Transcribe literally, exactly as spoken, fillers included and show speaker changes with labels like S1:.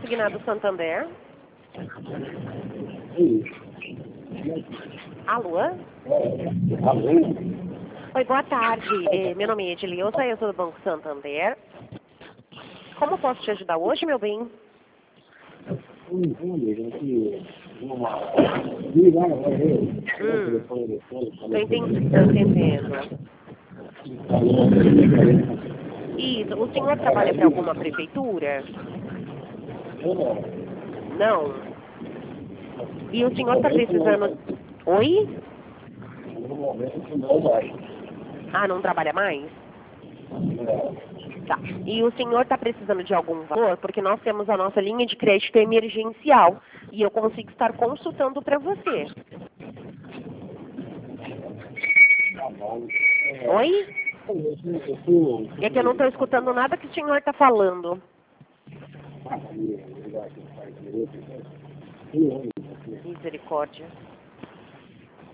S1: consignado Santander? Alô?
S2: Alô?
S1: Oi, boa tarde. Eh, Meu nome é Edileuza, eu sou do Banco Santander. Como posso te ajudar hoje, meu bem?
S2: Hum, olha, gente, uma...
S1: Hum, tô enten- tô entendendo. Isso, o senhor trabalha para alguma prefeitura? Não. E o senhor está precisando... Oi?
S2: No momento não vai.
S1: Ah, não trabalha mais? Tá. E o senhor está precisando de algum valor? Porque nós temos a nossa linha de crédito emergencial e eu consigo estar consultando para você. Oi? É que eu não estou escutando nada que o senhor está falando. Misericórdia.